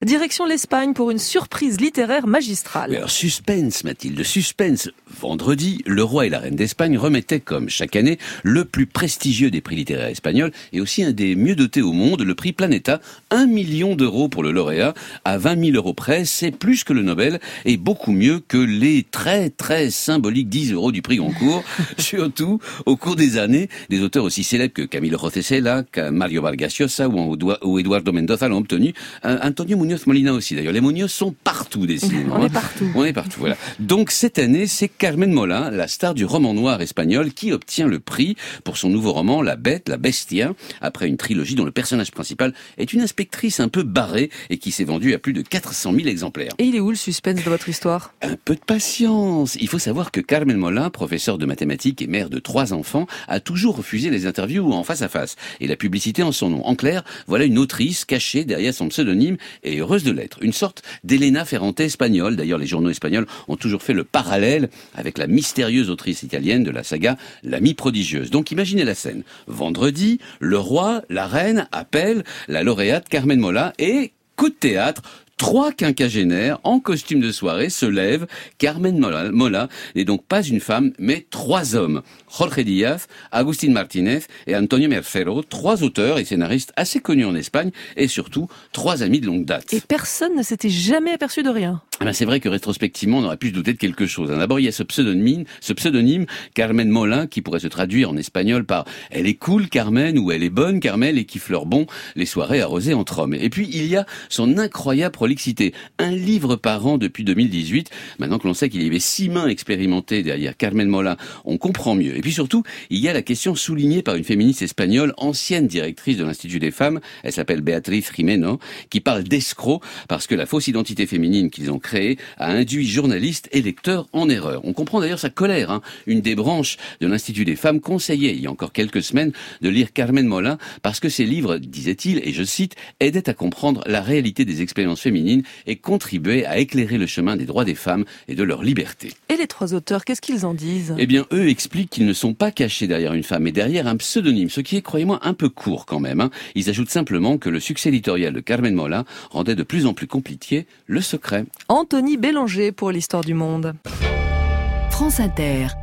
Direction l'Espagne pour une surprise littéraire magistrale. Oui, alors suspense Mathilde, suspense. Vendredi, le roi et la reine d'Espagne remettaient comme chaque année le plus prestigieux des prix littéraires espagnols et aussi un des mieux dotés au monde, le prix Planeta, 1 million d'euros pour le lauréat. À 20 000 euros près, c'est plus que le Nobel et beaucoup mieux que les très très symboliques 10 euros du prix Goncourt. Surtout au cours des années, des auteurs aussi célèbres que Camilo José Cela, Mario Vargas Llosa ou Eduardo Mendoza l'ont obtenu. Antonio Muñoz Molina aussi d'ailleurs. Les Muñoz sont partout décidément. On est partout. On est partout, voilà. Donc cette année, c'est Carmen Mola, la star du roman noir espagnol, qui obtient le prix pour son nouveau roman La Bête, la Bestia, après une trilogie dont le personnage principal est une inspectrice un peu barrée et qui s'est vendue à plus de 400 000 exemplaires. Et il est où le suspense de votre histoire ? Un peu de patience. Il faut savoir que Carmen Mola, professeure de mathématiques et mère de 3 enfants, a toujours refusé les interviews en face à face et la publicité en son nom. En clair, voilà une autrice cachée derrière son pseudonyme et heureuse de l'être. Une sorte d'Elena Ferrante espagnole. D'ailleurs, les journaux espagnols ont toujours fait le parallèle avec la mystérieuse autrice italienne de la saga L'Amie prodigieuse. Donc imaginez la scène. Vendredi, le roi, la reine appellent la lauréate Carmen Mola et coup de théâtre, 3 quinquagénaires en costume de soirée se lèvent. Carmen Mola n'est donc pas une femme, mais 3 hommes. Jorge Díaz, Agustín Martínez et Antonio Mercero, 3 auteurs et scénaristes assez connus en Espagne et surtout 3 amis de longue date. Et personne ne s'était jamais aperçu de rien. C'est vrai que rétrospectivement, on aurait pu se douter de quelque chose. D'abord, il y a ce pseudonyme, Carmen Mola, qui pourrait se traduire en espagnol par « Elle est cool, Carmen » ou « Elle est bonne, Carmel » et qui fleure bon les soirées arrosées entre hommes. Et puis, il y a son incroyable prolixité. 1 livre par an depuis 2018. Maintenant que l'on sait qu'il y avait 6 mains expérimentées derrière Carmen Mola, on comprend mieux. Et puis surtout, il y a la question soulignée par une féministe espagnole, ancienne directrice de l'Institut des femmes, elle s'appelle Beatriz Gimeno, qui parle d'escrocs parce que la fausse identité féminine qu'ils ont créée a induit journalistes et lecteurs en erreur. On comprend d'ailleurs sa colère. Une des branches de l'Institut des femmes conseillait, il y a encore quelques semaines, de lire Carmen Mola parce que ses livres, disait-il, et je cite, aidaient à comprendre la réalité des expériences féminines et contribuaient à éclairer le chemin des droits des femmes et de leur liberté. Et les 3 auteurs, qu'est-ce qu'ils en disent ? Eh bien, eux expliquent qu'ils ne sont pas cachés derrière une femme, mais derrière un pseudonyme, ce qui est, croyez-moi, un peu court quand même. Ils ajoutent simplement que le succès éditorial de Carmen Mola rendait de plus en plus compliqué le secret. Anthony Bélanger pour l'Histoire du monde. France Inter.